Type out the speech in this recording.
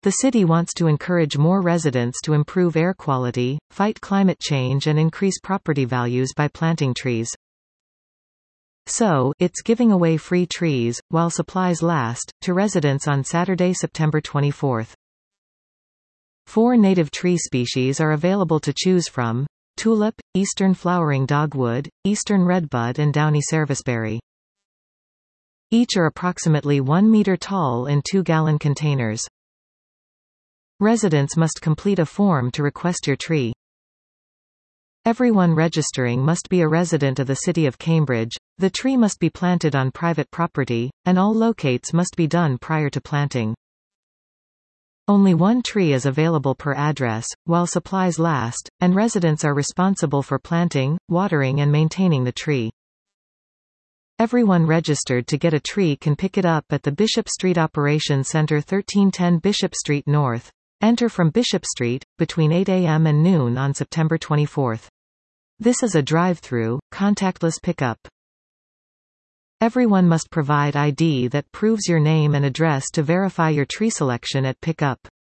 The city wants to encourage more residents to improve air quality, fight climate change and increase property values by planting trees. So, it's giving away free trees, while supplies last, to residents on Saturday, September 24. 4 native tree species are available to choose from: tulip, eastern flowering dogwood, eastern redbud and downy serviceberry. Each are approximately 1 meter tall in 2-gallon containers. Residents must complete a form to request your tree. Everyone registering must be a resident of the City of Cambridge, the tree must be planted on private property, and all locates must be done prior to planting. Only 1 tree is available per address, while supplies last, and residents are responsible for planting, watering and maintaining the tree. Everyone registered to get a tree can pick it up at the Bishop Street Operations Center, 1310 Bishop Street North. Enter from Bishop Street, between 8 a.m. and noon on September 24. This is a drive-through, contactless pickup. Everyone must provide ID that proves your name and address to verify your tree selection at pickup.